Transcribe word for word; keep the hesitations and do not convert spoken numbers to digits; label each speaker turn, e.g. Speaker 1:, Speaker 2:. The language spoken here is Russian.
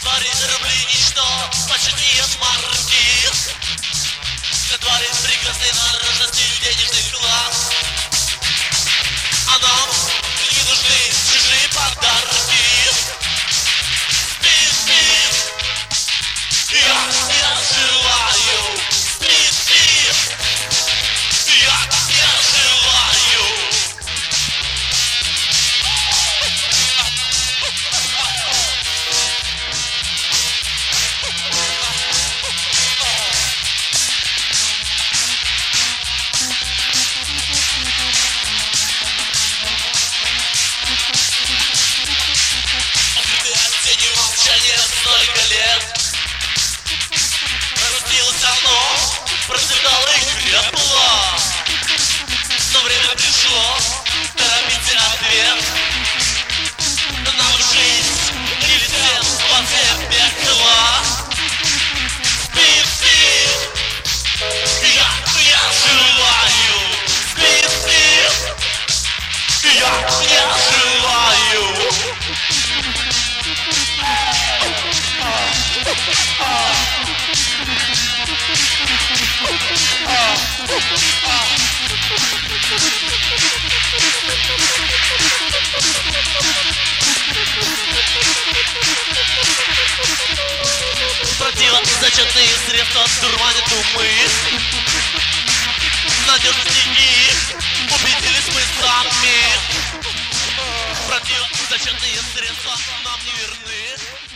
Speaker 1: твари рубли ничто, почти марки. Для твари прекрасной наружности денежный класс. А нам не нужны чужие подарки. Спи, спи, я, я желаю. Спи, спи, я, я желаю. Столько лет разрастилось оно, процветало и крепло. Но время пришло, торопите ответ. Нам жизнь или свет во все пекла. Спи, спи, я, я желаю. Спи, спи, я, я желаю. Противозачетные средства дурманят умы. Надежности их убедились мы сами. Противозачетные средства нам не верны.